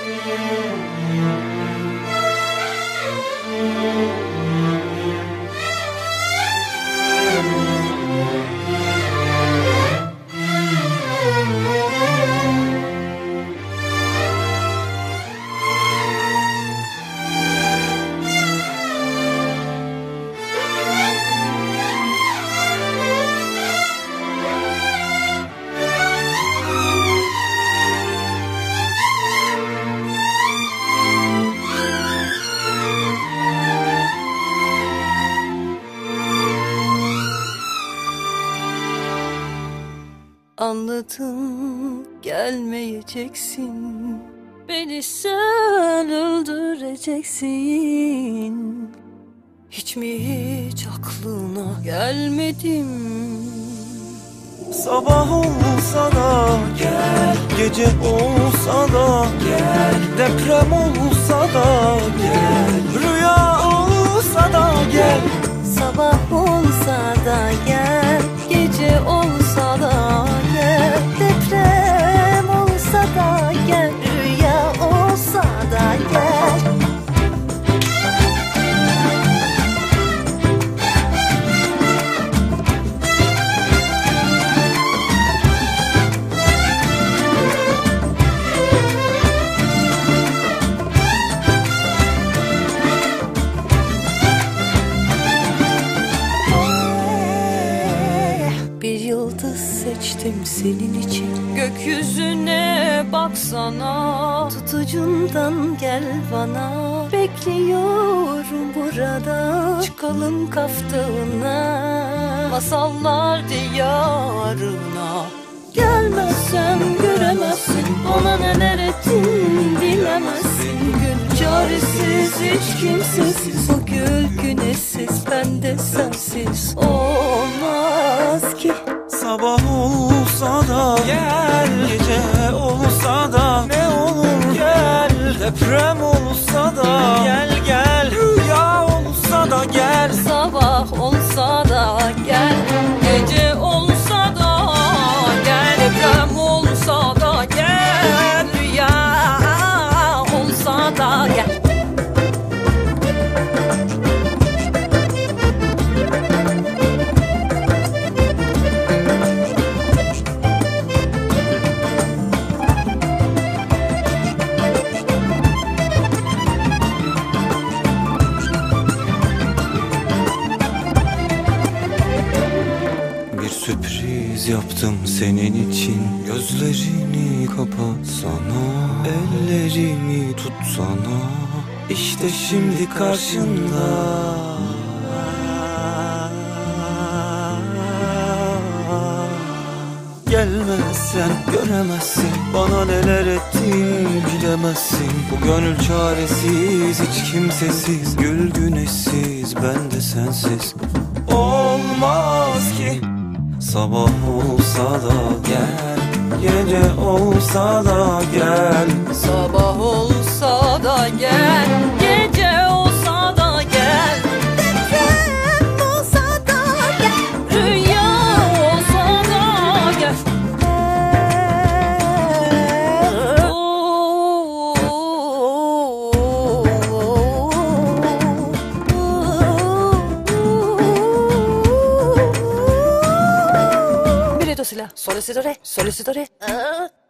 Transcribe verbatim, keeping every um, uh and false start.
Anladım, gelmeyeceksin. Beni sen öldüreceksin. Hiç mi hiç aklına gelmedim? Sabah olsa da gel, gece olsa da gel, deprem olsa da gel, rüya olsa da gel. Sabah olsa da gel, gece olsa da gel, deprem olsa da gel, rüya olsa da gel. Bir yıldız seçtim senin için. Gökyüzüne baksana, tutucundan gel bana. Bekliyorum burada, çıkalım kaftağına, masallar diyarına. Gelmezsen göremezsin, bana neler ettin bilemezsin. Gül çaresiz, hiç kimsesiz, o gül güneşsiz, ben de sensiz olmaz ki. Sabah olsa da gel, gece olsa da ne olur gel, deprem olsa da gel gel, rüya olsa da gel. Sabah olsa da gel, gece olsa da gel, deprem olsa da gel, rüya olsa da gel. Sürpriz yaptım senin için. Gözlerini kapatsana, ellerimi tutsana. İşte şimdi karşında. Gelmezsen göremezsin, bana neler ettin bilemezsin. Bu gönül çaresiz, hiç kimsesiz, gül güneşsiz, ben de sensiz olmaz ki. Sabah olsa da gel, gece olsa da gel. Sabah olsa da gel, gece olsa da gel, deprem olsa da gel, rüya olsa da gel. Mi, re, do, si, la, sol, si, do, re, sol, si, do, re.